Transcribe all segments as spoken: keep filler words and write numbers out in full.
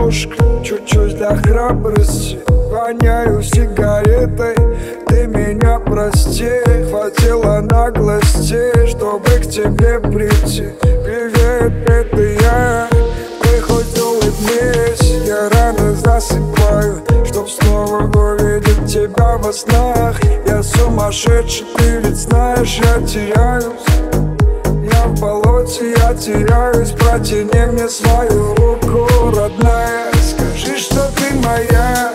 немножко, чуть-чуть для храбрости. Воняю сигаретой, ты меня прости. Хватило наглости, чтобы к тебе прийти. Привет, это я, ты хоть улыбнись. Я рано засыпаю, чтоб снова увидеть тебя во снах. Я сумасшедший, ты ведь знаешь, я теряюсь. Я в болоте, я теряюсь. Протяни мне свою руку, родная. Скажи, что ты моя.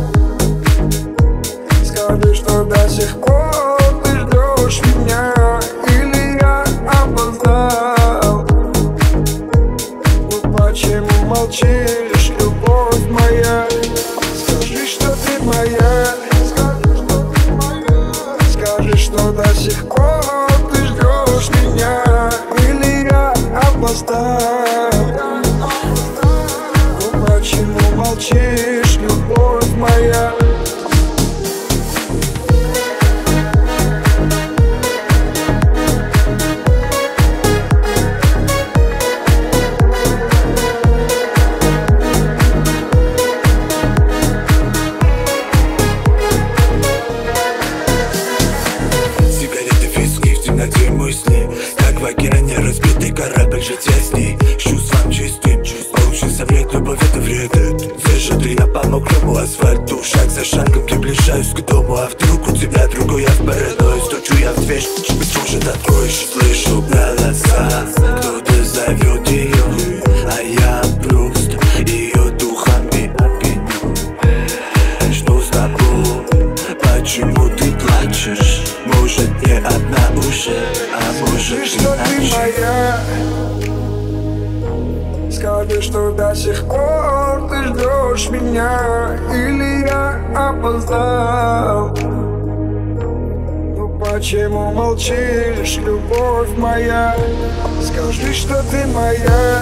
Скажи, что до сих пор ты ждешь меня. Или я опоздал? Ну почему молчишь, любовь моя? Скажи, что ты моя. Скажи, что до сих пор ты ждешь меня. Или я опоздал? Ну почему молчишь, любовь моя? Мысли, как в океане разбитый корабль, жить я с ней с чувством чистым. Получил совет, любовь это вред. Зажатый на по мокрому асфальту, шаг за шагом приближаюсь к дому. А вдруг у тебя другой, я в паранойи. Стучу я в дверь, быть может откроешь. Слышу голоса, кто-то зовет ее, а я просто ее духами опьяню. Что с тобой? Почему ты плачешь? Может, не одна уже, а может, что ты моя. Скажи, что до сих пор ты ждешь меня. Или я опоздал? Ну почему молчишь, любовь моя? Скажи, что ты моя.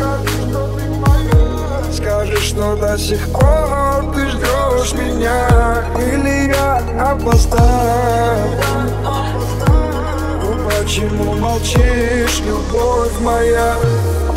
Скажи, что до сих пор ты ждешь меня. Или я опоздал? Почему молчишь, любовь моя?